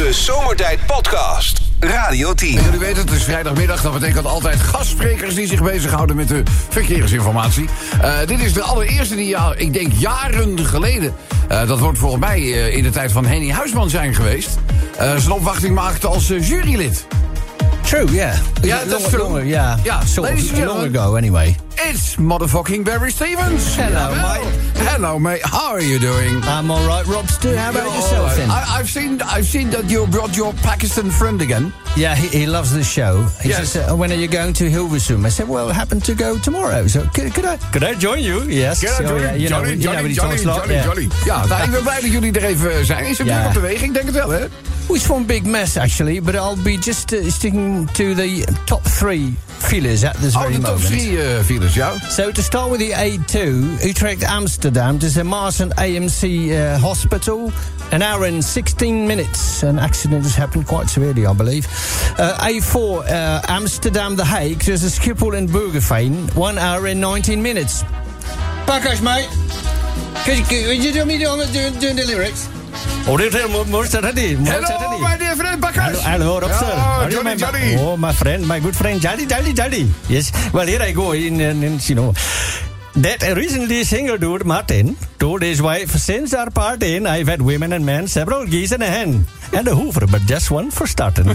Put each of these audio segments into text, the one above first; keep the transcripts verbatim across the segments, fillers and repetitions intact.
De Zomertijd Podcast. Radio tien. En jullie weten, het is vrijdagmiddag. Dat betekent altijd gastsprekers die zich bezighouden met de verkeersinformatie. Uh, dit is de allereerste die, ja, ik denk jaren geleden... Uh, dat wordt volgens mij uh, in de tijd van Henny Huisman zijn geweest... Uh, zijn opwachting maakte als uh, jurylid. True, yeah. Ja, dat is true. Longer, yeah. Ja, sort ladies of and long gentlemen. ago, anyway. It's motherfucking Barry Stevens. Hello, mate. Hello, mate. How are you doing? I'm all right, Rob. Stu, how about You're yourself, all right. then? I, I've seen, I've seen that you brought your Pakistan friend again. Yeah, he, he loves the show. He Yes. says, uh, when are you going to Hilversum? I said, well, I happen to go tomorrow. So could, could I could I join you? Yes. Ja, So, yeah, you know, Johnny, you know Johnny, what he Johnny, talks like, Johnny, yeah. Johnny. Ja, nou, ik ben blij dat jullie er even zijn. Is het Ja. druk op de weg? Ik denk het wel, hè? Well, it's one big mess, actually, but I'll be just uh, sticking to the top three feelers at this Oh, very de top moment. drie uh, files, ja. So to start with the A two, Utrecht Amsterdam, there's a Maarten A M C uh, hospital. An hour and sixteen minutes. An accident has happened quite severely, I believe. Uh, A four, uh, Amsterdam The Hague, there's a Schiphol and Burgerveen. One hour and nineteen minutes. Pakkers, mate. Could you, could you do me doing, doing, doing the lyrics? Oh, this is most ready. Hello, my dear friend Bakkers. Hello, Rob, sir. Oh, How are you, Johnny, my- Johnny. Oh, my friend, my good friend, Jolly, Jolly, Jolly. Yes. Well, here I go in, in, in you know. That recently single dude, Martin, told his wife, since our party, I've had women and men, several geese and a hen. And a hoover, but just one for starting.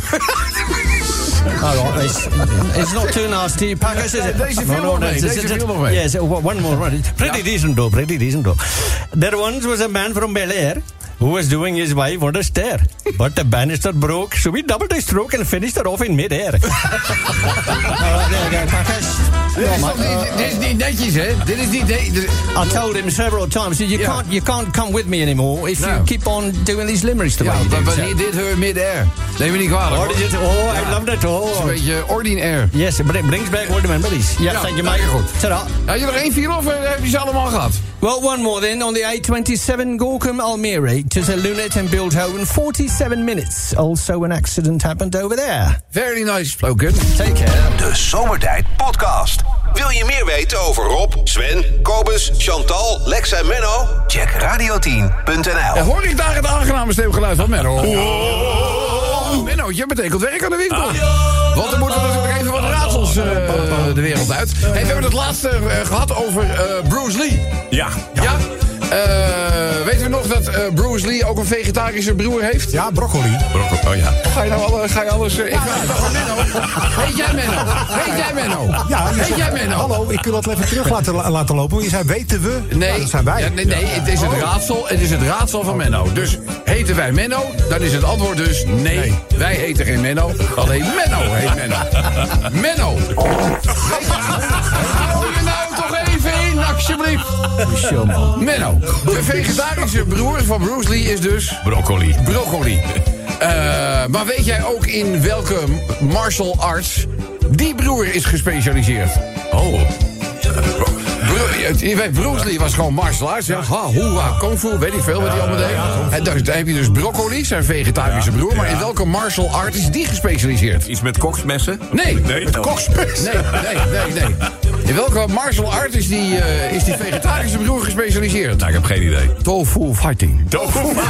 All right, it's, it's not too nasty. Packers, is it? Deze viel nog mee, it's- deze it's- viel nog mee. Yes, one more. One. Pretty decent, though, pretty decent, though. There once was a man from Bel Air who was doing his wife on a stair. But the banister broke, so we doubled the stroke and finished her off in mid-air. All right, there you go, Packers. Dit is, toch niet, dit is niet netjes, hè? Dit is niet... Nee, dit- I told him several times, you Yeah. can't you can't come with me anymore if No. you keep on doing these limericks the ja, way you but, do. but so. he did her mid-air. Neem me niet kwalijk, Oh, hoor. did it? Oh, I Ja. love that. Het is Oh, een beetje ordinair. yes, but it brings back all the memories. Yeah, Ja, thank you, dank mate. je goed. Ta-da. Had je nog één file of uh, heb je ze allemaal gehad? Well, one more then. On the A twenty-seven Gorkum Almere to Lunet and Beeldhoven, forty-seven minutes. Also an accident happened over there. Very nice spoken. Take care. De Zomertijd Podcast. Wil je meer weten over Rob, Sven, Kobus, Chantal, Lex en Menno? Check radio tien punt n Ja, l. hoor ik daar het aangename stemgeluid van Menno? Oh, Menno, je betekent werk aan de winkel. Want er moeten natuurlijk even wat raadsels uh, de wereld uit. Hey, we hebben het laatste uh, gehad over uh, Bruce Lee. Ja. Ja? Uh, weten we nog dat uh, Bruce Lee ook een vegetarische broer heeft? Ja, broccoli. Broccoli, oh ja. Ga je nou alle, ga je alles... Uh, ik vraag het aan Menno. Weet jij Menno? Weet jij Menno? Ja, je Weet zegt, jij Menno? hallo, ik wil dat even terug laten, laten lopen. Je zei, weten we? Nee, Nou, dat zijn wij. Ja, nee, nee, het is het raadsel, het is het raadsel van Menno. Dus heten wij Menno, dan is het antwoord dus nee. Nee. Wij heten geen Menno, alleen Menno heet Menno. Menno. Hou je nou toch even in, alsjeblieft. Showman. Menno, de vegetarische broer van Bruce Lee is dus Broccoli. broccoli. Uh, maar weet jij ook in welke martial arts die broer is gespecialiseerd? Oh. Bru- je weet, Bruce Lee was gewoon martial arts. Ja. Ha, hoera, kung fu, weet ik veel wat hij allemaal deed. En dan, dan heb je dus broccoli, zijn vegetarische broer. Maar in welke martial art is die gespecialiseerd? Iets met koksmessen? Nee. Nee. Met koksmessen? Nee, nee, nee, nee. In welke martial art is die, uh, is die vegetarische broer gespecialiseerd? Nou, ik heb geen idee. Tofu fighting. Tofu. Oké,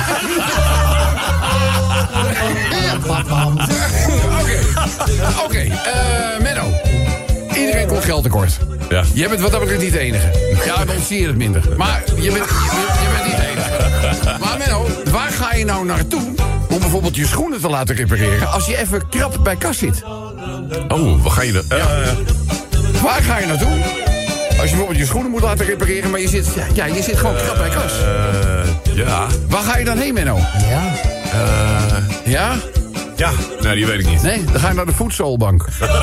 oké. uh, Menno. Iedereen komt geld tekort. Ja. Je bent wat dat betreft niet de enige. Ja, dan zie je het minder. Maar je bent, je, bent- je bent niet de enige. Maar Menno, waar ga je nou naartoe om bijvoorbeeld je schoenen te laten repareren als je even krap bij kas zit? Oh, wat ga je dan? Uh, Waar ga je naartoe als je bijvoorbeeld je schoenen moet laten repareren, maar je zit, ja, ja, je zit gewoon krap bij kas? uh, ja. Waar ga je dan heen, Menno? Ja. Uh, Ja? ja. Nee, die weet ik niet. Nee, dan ga je naar de voedselbank.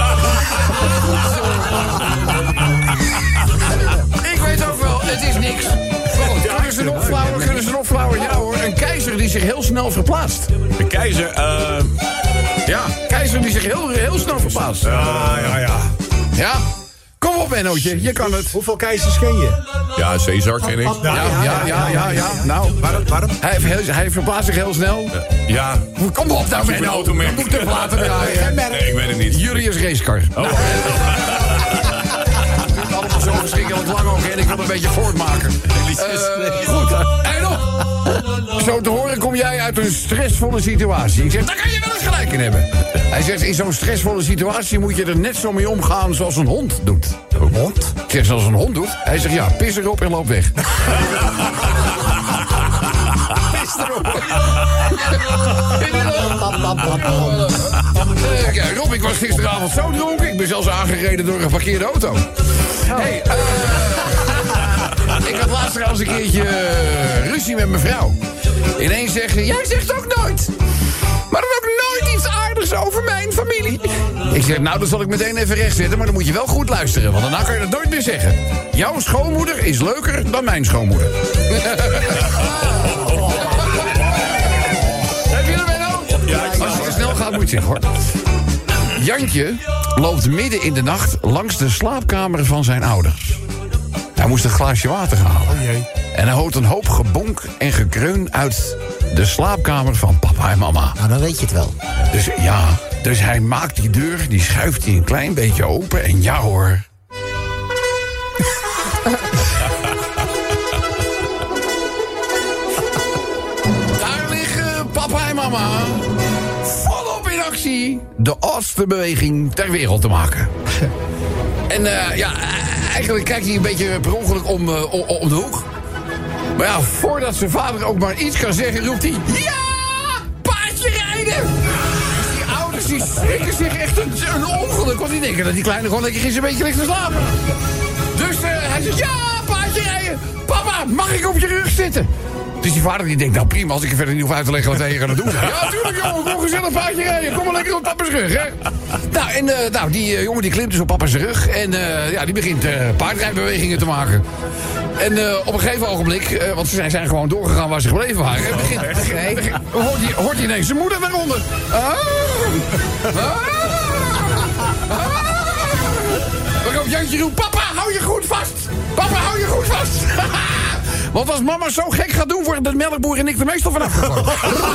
Ik weet ook wel, het is niks. Maar goed, kunnen ze nog flauwer, kunnen ze nog flauwer? Ja hoor, een keizer die zich heel snel verplaatst. De keizer, eh... Ja, keizer die zich heel, heel snel verplaatst. ja, ja, ja. Ja? Kom op, Mennootje, je kan het. Hoeveel keizers ken je? Ja, Caesar ken ik. Ja, ja, ja, ja, ja. Nou, Waarom? waarom? hij, heeft heel- hij verplaatst zich heel snel. Ja. Kom op nou, Menno. auto mee. We moeten hem laten draaien. Nee, ik weet het niet. Julius Racecar. Nou, het is allemaal zo verschrikkelijk lang ook en ik wil een beetje voortmaken. Uh, goed, en nog. Zo te horen kom jij uit een stressvolle situatie. Ik zeg, daar kan je wel eens gelijk in hebben. Hij zegt, in zo'n stressvolle situatie moet je er net zo mee omgaan zoals een hond doet. Een hond? Ik zeg, zoals een hond doet? Hij zegt, ja, pis erop en loop weg. Pis erop. uh, ja, Rob, ik was gisteravond zo dronken. Ik ben zelfs aangereden door een verkeerde auto. Hey, uh, ik had laatst trouwens een keertje uh, ruzie met mijn vrouw. Ineens zeggen, jij zegt ook nooit. Maar dan ook nooit iets aardigs over mijn familie. Ik zeg, nou, dan zal ik meteen even rechtzetten, maar dan moet je wel goed luisteren, want daarna kan je dat nooit meer zeggen. Jouw schoonmoeder is leuker dan mijn schoonmoeder. Heb je er mee nou? Als je te snel gaat, moet je zeggen, hoor. Jantje loopt midden in de nacht langs de slaapkamer van zijn ouders. Hij moest een glaasje water halen. Oh jee. En hij hoort een hoop gebonk en gekreun uit de slaapkamer van papa en mama. Nou, dan weet je het wel. Dus ja, dus hij maakt die deur, die schuift hij een klein beetje open en ja hoor. Daar liggen papa en mama volop in actie de oudste beweging ter wereld te maken. En uh, ja, eigenlijk kijkt hij een beetje per ongeluk om, uh, om, om de hoek. Maar ja, voordat zijn vader ook maar iets kan zeggen, roept hij... Ja! Paardje rijden! Die ouders die schrikken zich echt een, een ongeluk. Want die denken dat die kleine gewoon lekker eens een beetje ligt te slapen. Dus uh, hij zegt, ja, paardje rijden! Papa, mag ik op je rug zitten? Dus die vader die denkt, nou prima, als ik er verder niet hoef uit te leggen wat wij hier gaan doen. Ja, tuurlijk jongen, kom gezellig paardje rijden. Kom maar lekker op papa's rug, hè. Nou, en uh, nou, die uh, jongen die klimt dus op papa's rug. En uh, ja, die begint uh, paardrijbewegingen te maken. En uh, op een gegeven ogenblik, uh, want ze zijn, zijn gewoon doorgegaan waar ze gebleven waren. Begint, begint, begint, hoort, hij, hoort hij ineens zijn moeder daaronder. Ah, ah, ah. Waarop Jantje roept, papa, hou je goed vast. Papa, hou je goed vast. Want als mama zo gek gaat doen, worden de melkboer en ik er meestal vanaf gekomen.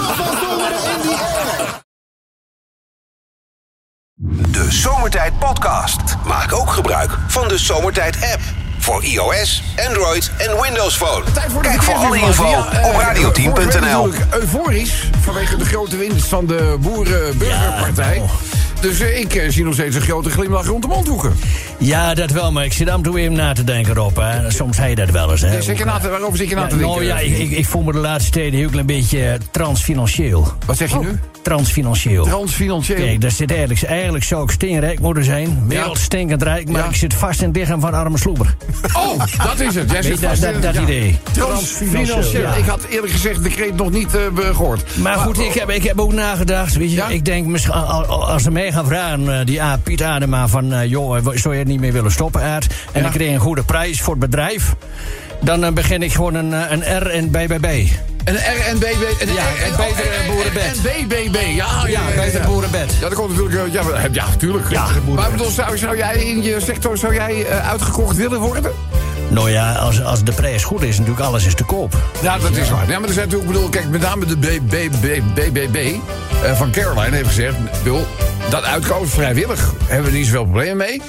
De Zomertijd Podcast. Maak ook gebruik van de Zomertijd app. Voor iOS, Android en Windows Phone. Kijk voor alle info op radio tien punt n l. Natuurlijk euforisch vanwege de grote winst van de Boerenburgerpartij. Ja, oh. Dus uh, ik uh, zie nog steeds een grote glimlach rond de mondhoeken. Ja, dat wel, maar ik zit af en toe even na te denken, Rob. Hè. Soms zei je dat wel eens. Hè. Ja, zeker na te, waarover zit je na te ja, denken? Nou ja, ik, ik, ik voel me de laatste tijd heel klein beetje transfinancieel. Wat zeg je oh. nu? Transfinancieel. Transfinancieel. Kijk, dat zit eigenlijk, eigenlijk zou ik steenrijk moeten zijn. Wereldstinkend rijk, maar ja. ik zit vast in het lichaam van arme sloeber. Oh, dat is het. Jij zit dat vast dat, in dat ja. idee. Transfinancieel. Ja. Ik had eerlijk gezegd de kreet nog niet uh, gehoord. Maar, maar goed, ik heb, ik heb ook nagedacht. Weet je, ja? Ik denk, als ze mij gaan vragen, die A, Piet Adema, van uh, joh, zou je het niet meer willen stoppen, Aard? En ja. ik kreeg een goede prijs voor het bedrijf. Dan uh, begin ik gewoon een, een R en B B B. Een R N B B. Ja, een betere boerenbed. Een B B B, ja. Ja, een betere boerenbed. Ja, dat komt natuurlijk. Ja, ja natuurlijk. Ja, maar bedoel, zou, zou jij in je sector zou jij, uh, uitgekocht willen worden? Nou ja, als, als de prijs goed is, natuurlijk alles is te koop. Ja, dat is waar. Ja, maar er zijn natuurlijk, bedoel, kijk, met name de B B B uh, van Caroline heeft gezegd, bedoel, dat uitkopen vrijwillig. Hebben we niet zoveel problemen mee.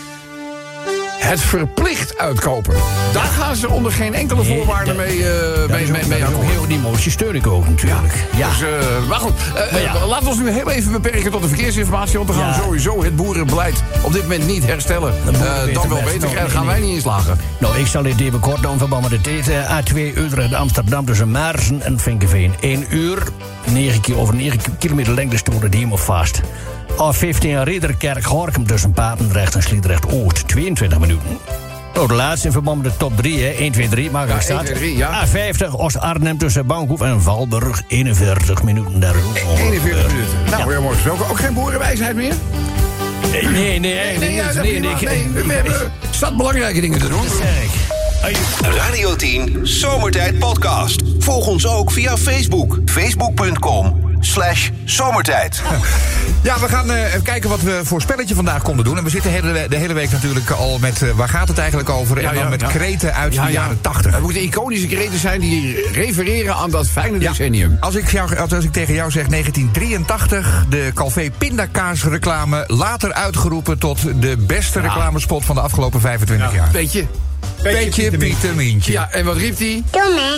Het verplicht uitkopen. Daar gaan ze onder geen enkele voorwaarde mee uh, mee, mee, mee akkoord. Heel die motie steun ik ook natuurlijk. Ja. Ja. Dus, uh, maar goed, uh, maar ja. laten we ons nu heel even beperken tot de verkeersinformatie. Want we gaan ja. sowieso het boerenbeleid op dit moment niet herstellen. Uh, dan wel beter krijgen, gaan wij niet in slagen. Nou, ik zal dit even kort doen verband met de tijd. A twee Utrecht Amsterdam tussen Maarsen en Vinkeveen. één uur, negen over negen kilometer lengte stonden die helemaal vast. A vijftien Ridderkerk Gorkum tussen Papendrecht en Sliedrecht Oost, tweeëntwintig minuten. Nou, de laatste in verband met de top drie, hè. één, twee, drie, maar ik staat. Ja. A vijftig Oost-Arnhem tussen Bankhoef en Valburg, eenenveertig minuten. Daar eenenveertig minuten. Nou, weer mooi gesproken. Ook geen boerenwijsheid meer? Nee, nee, nee. nee, nee, ja, nee, nee, nee, nee, nee we hebben stad belangrijke dingen te doen. Dat zeg ik. Radio tien Zomertijd Podcast. Volg ons ook via Facebook. Facebook punt com slash zomertijd. Ja, we gaan uh, even kijken wat we voor spelletje vandaag konden doen. En we zitten hele, de hele week natuurlijk al met... Uh, waar gaat het eigenlijk over? Ja, en dan ja, met ja. kreten uit ja, de jaren ja. tachtig. Het moeten iconische kreten zijn die refereren aan dat fijne ja. decennium. Als ik, jou, als ik tegen jou zeg negentien drieëntachtig... de Calvé pindakaasreclame... later uitgeroepen tot de beste ja. reclamespot van de afgelopen vijfentwintig ja. jaar. Beetje. Beetje Pieter Mientje. Ja, en wat riep hij? Doe me.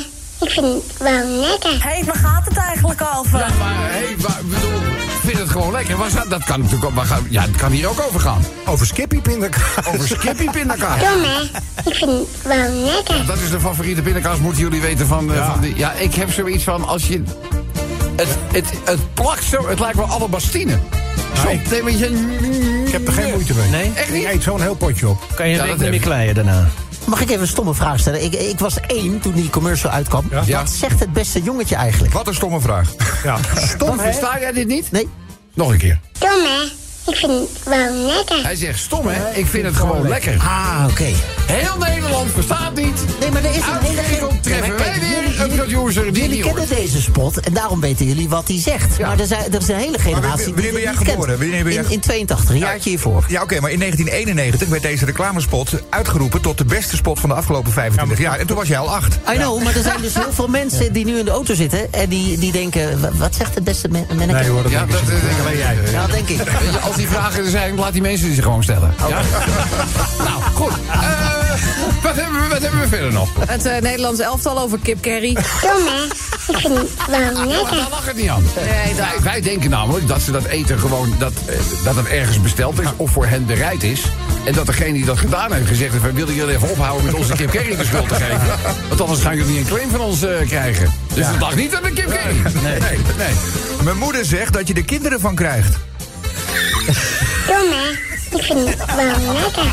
ik vind het wel lekker. Hé, hey, waar gaat het eigenlijk over? Ja, maar hé, hey, bedoel, ik vind het gewoon lekker. Waar gaat- dat kan natuurlijk ook, waar gaat- ja, het kan hier ook over gaan. Over Skippy pindakaas. Over Skippy pindakaas. Kom hè, ik vind het wel lekker. Dat is de favoriete pindakaas, moeten jullie weten van, uh, Ja. van die. Ja, ik heb zoiets van, als je... Het, het, het plakt zo, het lijkt wel alabastine. Zo, ik- nee, maar je- Ik heb er geen moeite mee. Nee? Echt Ik niet? eet zo'n heel potje op. Kan je Ja, een dat week niet heb meer ik. kleien daarna? Mag ik even een stomme vraag stellen? Ik, ik was één toen die commercial uitkwam. Ja. Wat zegt het beste jongetje eigenlijk? Wat een stomme vraag. Ja. Stom, versta jij dit niet? Nee? Nog een keer. Kom hè, ik vind het wel lekker. Hij zegt stom, hè? Ik vind het gewoon lekker. Ah, oké. Heel Nederland verstaat niet. Nee, maar er is een hele... Uitgeregeld treffen Ja, maar wij kijk, weer jullie- een producer die Jullie niet kennen hoort. deze spot en daarom weten jullie wat hij zegt. Maar er, zijn, er is een hele generatie wanneer die ben dit jij niet kent. geboren? Wanneer ben jij In, in tweeëntachtig, een jaartje hiervoor. Ja, oké, maar in negentien eenennegentig werd deze reclamespot uitgeroepen tot de beste spot van de afgelopen vijfentwintig jaar. En toen was jij al acht. I know, maar er zijn dus heel veel mensen die nu in de auto zitten en die, die denken, wa- wat zegt het beste men- manneke? Nee hoor, dat Ja, denk dat ik denk niet. ik alleen jij. Ja, denk ik. Weet je, als die vragen er zijn, laat die mensen die ze gewoon stellen. Ja? Nou, goed. Eh, wat, hebben we, wat hebben we verder nog? Het uh, Nederlands elftal over kip curry. Kom hè, ik vind het wel Maar lekker. daar lag het niet aan. Nee, dat- wij, wij denken namelijk dat ze dat eten gewoon, dat, eh, dat het ergens besteld is of voor hen bereid is. En dat degene die dat gedaan heeft gezegd heeft, willen jullie even ophouden met onze kip curry de schuld te geven. Want anders gaan jullie een claim van ons eh, krijgen. Dus het lag niet aan de kip curry. Nee, nee, nee. Mijn moeder zegt dat je er kinderen van krijgt. Kom hè, ik vind het wel lekker.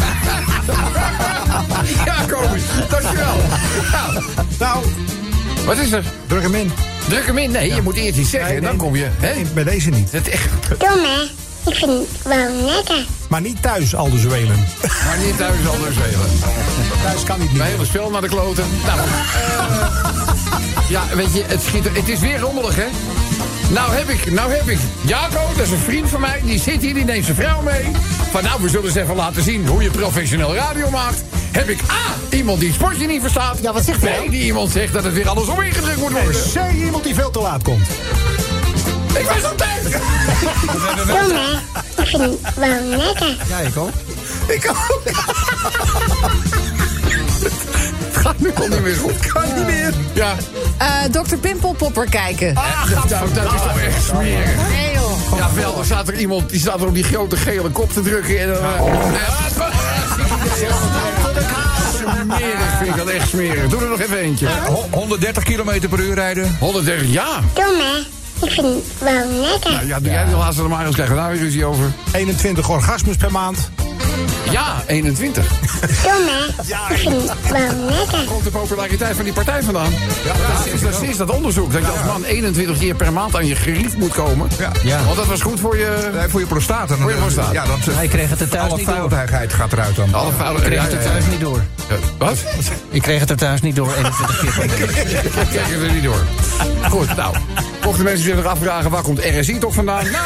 Ja, komisch. Dankjewel. Ja. Nou, Wat is er? druk hem in. Druk hem in. Nee, je moet eerst iets zeggen Nee, en dan nee. kom je. Hè? Nee, bij deze niet. Het echt, Kom hè, ik vind het wel lekker. Maar niet thuis, Alderswelen. maar niet thuis anders spelen. Thuis kan niet Mijn meer. hele spel naar de kloten. Nou, eh, ja, weet je, het, schiet er, het is weer rommelig, hè? Nou heb ik, nou heb ik. Jaco, dat is een vriend van mij, die zit hier, die neemt zijn vrouw mee. Van nou, we zullen eens even laten zien hoe je professioneel radio maakt. Heb ik A, iemand die het sportje niet verstaat. Ja, wat zegt hij Nee, nou? die iemand zegt dat het weer alles om ingedrukt moet worden. Zeg iemand die veel te laat komt. Ik was op tijd! Kom hè, ik vind het wel lekker. Ja, ik ook. Ik ook. Het gaat nu al niet meer goed. Het gaat niet meer. Ja. Uh, dokter Pimpelpopper kijken. Ah, dat, dat, dat is toch echt smerig. Nee joh. Ja, wel, er staat er iemand die staat er op die grote gele kop te drukken. En dan, uh, ja, smerig vind ik dat echt smerig. Doe er nog even eentje. Ho- honderddertig kilometer per uur rijden. honderddertig, ja. Kom hè, ik vind het wel lekker. Nou, ja, doe jij de laatste er maar eens, krijgen we daar weer ruzie over. eenentwintig orgasmes per maand. Ja, eenentwintig. Kom hè, ik vind het wel lekker. Komt de populariteit van die partij vandaan? Ja, dat is, dat is dat onderzoek. Dat je als man eenentwintig keer per maand aan je gerief moet komen. Ja. Ja. Want dat was goed voor je... Nee, voor je prostaat. Dan, Voor je prostaat. Ja, dan, Hij kreeg het er thuis alle niet door. vuilheid gaat eruit dan. Alle fouten. Ik kreeg het er thuis niet door. Wat? Ik kreeg het er thuis niet door, eenentwintig keer per week. Ik krijg het er niet door. Goed, nou. Mochten mensen zich nog afvragen, waar komt R S I toch vandaan? Nou,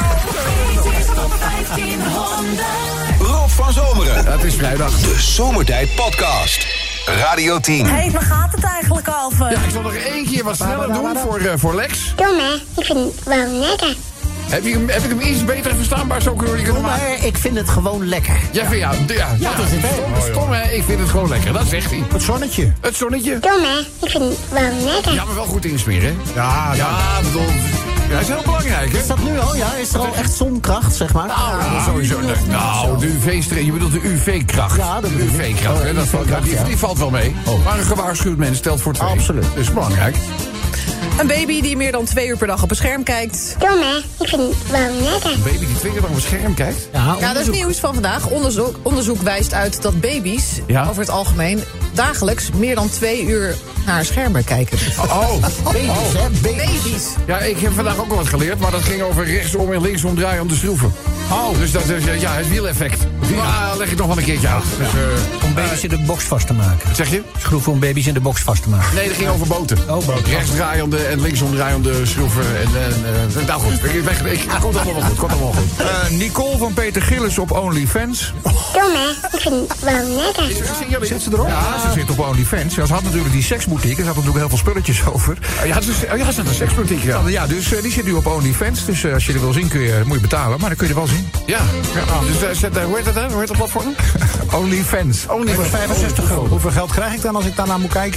Rob van Zomeren. het is vrijdag. De Zomertijd Podcast. Radio tien. Hé, hey, waar gaat het eigenlijk over? Ja, ik zal nog één keer wat sneller doen voor, uh, voor Lex. Kom hè, ik vind het wel lekker. Heb, je, hem- heb ik hem iets beter verstaanbaar zo kunnen kunnen maken? Maar ik vind het gewoon lekker. Ja, vind, ja, d- ja, ja, dat is het, hè? Stom, stom, hè? Ik vind het gewoon lekker, dat zegt hij. Het zonnetje. Het zonnetje. Kom hè, ik vind het wel lekker. Ja, maar wel goed insmeren, hè? Ja, ja. Ja, bedoel, ja, is heel belangrijk, hè? Is dat nu al? Ja, is er al echt zonkracht, zeg maar? Nou, dat is sowieso. Nee, nou, de U V-streep, je bedoelt de U V-kracht. Ja, dat de bedoel ik. U V-kracht, hè? Oh, Dat valt- U V-kracht, die, ja. die valt wel mee. Maar een gewaarschuwd mens stelt voor twee. Absoluut. Dat is belangrijk. Een baby die meer dan twee uur per dag op een scherm kijkt. Kom hè, ik vind het wel lekker. Een baby die twee keer lang op een scherm kijkt. Ja, Ja, dat is nieuws van vandaag. Onderzoek, onderzoek wijst uit dat baby's Ja. over het algemeen dagelijks meer dan twee uur naar schermen kijken. Oh, baby's, hè? Baby's. Baby's. ja, ik heb vandaag ook al wat geleerd, maar dat ging over rechtsom en linksom draaien om de schroeven. Oh. Dus dat is, ja, het wieleffect. Maar leg ik nog wel een keertje uit. Dus, uh, Om baby's in de box vast te maken. wat zeg je? Schroeven om baby's in de box vast te maken. Nee, dat ging over boten. Oh, boten. Rechtsdraaiende en linksomdraaiende schroeven. En, en, uh, nou goed, ik, ik, ik, ik, komt allemaal wel goed. Komt allemaal goed. Eh, Nicole van Peter Gillis op OnlyFans. Kom hè, ik vind het wel lekker. Zit ze erop? Ja, ze zit op OnlyFans. Ja, ze had natuurlijk die seksboutique. Ze had natuurlijk heel veel spulletjes over. Ja, ze is, oh, ja, ze is een seksboutique, ja. Ja, dus eh, die zit nu op OnlyFans. Dus eh, als je er wil zien, kun je, moet je betalen. Maar dan kun je er wel zien. Ja, ja. Dus uh, zet, uh, hoe heet dat, hè? Hoe heet dat platform? OnlyFans. Only Voor vijfenzestig euro. Hoeveel geld krijg ik dan als ik daarnaar moet kijken?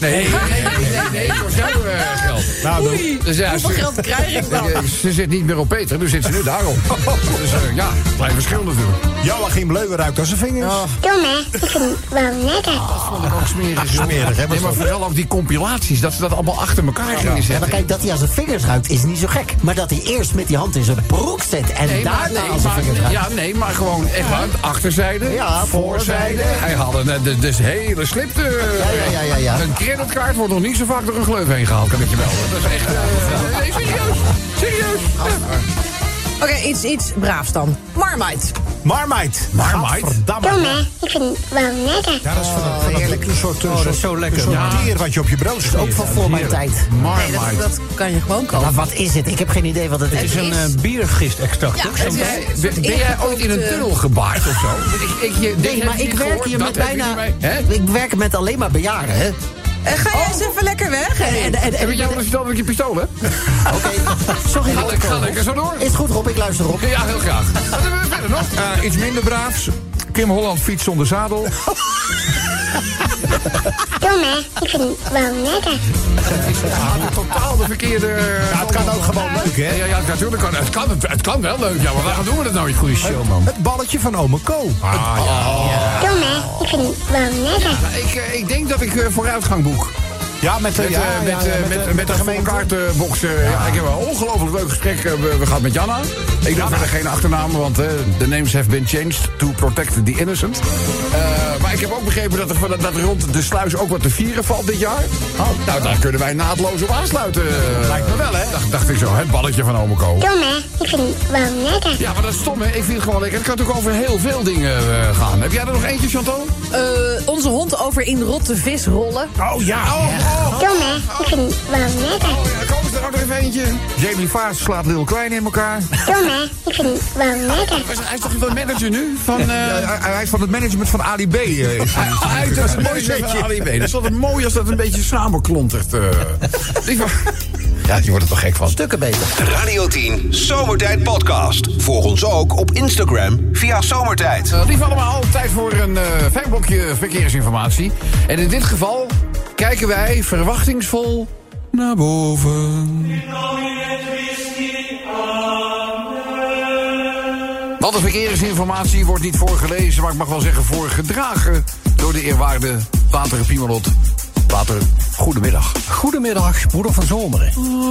Nee, nee, nee, nee, nee, voor jouw uh, geld. Nou, Oei, dus ja, hoeveel ze, geld krijg ik dan? Ze zit niet meer op Peter, nu zit ze nu daarop. Dus uh, ja, klein verschil natuurlijk. Joachim Leuwen ruikt als zijn vingers. Doe me, ik vind het wel lekker. Dat vond ik ook smerig. Smerig, hè? Nee, maar vooral ook die compilaties, dat ze dat allemaal achter elkaar gingen Ja, maar zetten. kijk, dat hij aan zijn vingers ruikt is niet zo gek. Maar dat hij eerst met die hand in zijn broek zet en Nee, maar, daarna nee, aan zijn maar, vingers ruikt. ja, nee, maar gewoon echt waar. Achterzijde, Ja, voorzijde. Hij had een, de, dus hele slip. Uh, ja, ja, ja, ja. Een creditcard wordt nog niet zo vaak door een gleuf heen gehaald, kan ik je melden. Dat is echt... Uh, nee, serieus. Serieus. Oké, okay, iets, iets braafs dan. Marmite. Marmite. Marmite? Gadverdamme. Doe me, ik vind het wel lekker. Ja, dat is van een, van een, een soort, Oh, dat is zo lekker. Een soort Ja. teer wat je op je brood smeert. Ook van voor mijn tijd. Nee, Marmite. dat, dat kan je gewoon kopen. Maar wat is het? Ik heb geen idee wat het is. Het is een is- uh, biergist-extract, Ja, toch? het Zo'n- is- Jij- een Ben, soort ben jij ooit in een ingekookte- tunnel gebaard of zo? Ik, ik, je, Nee, maar ik werk hier met bijna... Hè? Ik werk met alleen maar bejaarden, hè? Uh, ga jij eens even lekker weg? En, en, en, Heb ik jou wel eens verteld dat ik je pistool heb? Oké, sorry. Ga, ik- ga lekker zo door. Is goed, Rob. Ik luister op. Ja, heel graag. Wat hebben we verder nog? Uh, iets minder braafs. Kim Holland fietst zonder zadel. Doe me, ik vind het wel lekker. Totaal de verkeerde... Ja, het kan ook gewoon leuk, hè? Ja, ja, natuurlijk kan het. Kan, het, het kan wel leuk, ja, maar waarom doen we dat nou niet? Goeie show, man. Het balletje van ome Ko. Ah, ja. Doe me, ik vind het wel lekker. Ik, eh, ik denk dat ik uh, vooruitgang boek. Ja, met de, Met, ja, uh, met, ja, uh, ja, met, de- met, de de gemeente. kaartenbox. Uh, ja. Ik heb een ongelooflijk leuk gesprek uh, we, we gehad met Janna. Ik doe verder geen achternaam, want uh, the names have been changed to protect the innocent. Uh, maar ik heb ook begrepen dat er, dat, dat er rond de sluis ook wat te vieren valt dit jaar. Oh. Nou, daar kunnen wij naadloos op aansluiten. Lijkt me wel, hè? Dacht, dacht ik zo, het balletje van Ome Ko. Doe me, ik vind het wel lekker. Ja, maar dat is stom, hè? Ik vind het gewoon lekker. Het kan natuurlijk over heel veel dingen uh, gaan. Heb jij er nog eentje, Chantal? Uh, onze hond over in rotte vis rollen. Oh ja. Oh, oh. Doe me, ik vind het wel lekker. Oh, ja, kom eens er ook nog even eentje. Jamie Vaas slaat Lil Klein in elkaar. Doe me, ik vind het wel lekker. Hij is toch de manager nu? Van, uh... Ja, hij, hij is van het management van Ali B. Uh, is hij. Hij is het mooiste van Ali B. Dat is altijd mooi als dat een beetje samenklontert. Uh. Ja, je wordt er toch gek van. Stukken beter. Radio tien Zomertijd Podcast. Volg ons ook op Instagram via Zomertijd. Uh, lief allemaal, tijd voor een uh, fijn blokje verkeersinformatie. En in dit geval kijken wij verwachtingsvol naar boven. Want de verkeersinformatie wordt niet voorgelezen, maar ik mag wel zeggen voorgedragen door de eerwaarde Pater Piemelot. Pater, goedemiddag. Goedemiddag, broeder van Zomeren.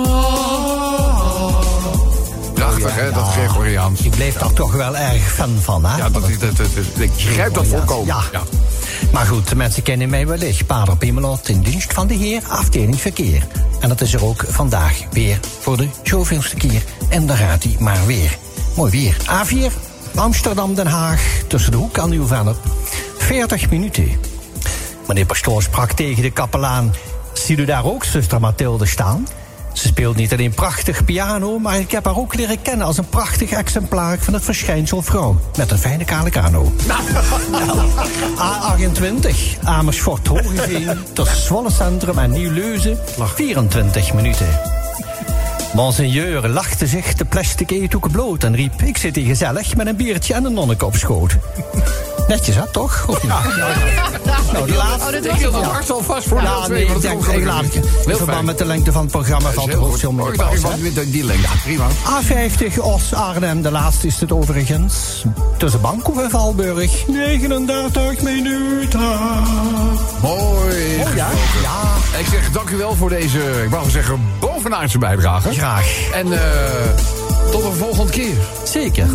Prachtig, hè, dat Gregoriaans. Ik bleef daar toch wel erg fan van, hè? Ja, dat, dat, dat, dat, ik begrijp dat volkomen. Ja. Ja. Maar goed, de mensen kennen mij wellicht. Pater Piemelot in dienst van de Heer, afdeling verkeer. En dat is er ook vandaag weer voor de zoveelste keer. En daar gaat hij maar weer. Mooi weer. A vier, Amsterdam-Den Haag, tussen de Hoek en Nieuw-Vennep. veertig minuten. Meneer Pastoor sprak tegen de kapelaan. Ziet u daar ook zuster Mathilde staan? Ze speelt niet alleen prachtig piano, maar ik heb haar ook leren kennen als een prachtig exemplaar van het verschijnsel vrouw. Met een fijne kale kano. A achtentwintig, Amersfoort Hogeveen, tussen Zwolle Centrum en Nieuw-Leuzen, vierentwintig minuten. Monseigneur lachte zich de plastic eethoeken bloot en riep: ik zit hier gezellig met een biertje en een nonneke op schoot. Netjes, hè, toch? Of niet? Ja, ja, ja. Nou, de laatste. Oh, dit Ik was hield het het al. hart al vast voor Ja, deel twee, nee, maar ik dat denk, komt ik gelukkig laat het. niet. In Heel verband fijn. met de lengte van het programma Dat valt is er heel ook goed. zo Oh, mee ik dacht, pas, ik hè? wou met die lengte. Ja, prima. A vijftig Os-Arnhem, de laatste is het overigens. Tussen Bankhoef en Valburg, negenendertig minuten. Mooi. Oh ja? Ja. Ik zeg dank u wel voor deze, ik mag wel zeggen, bovenaardse bijdrage. Graag. En uh, tot een volgende keer. Zeker.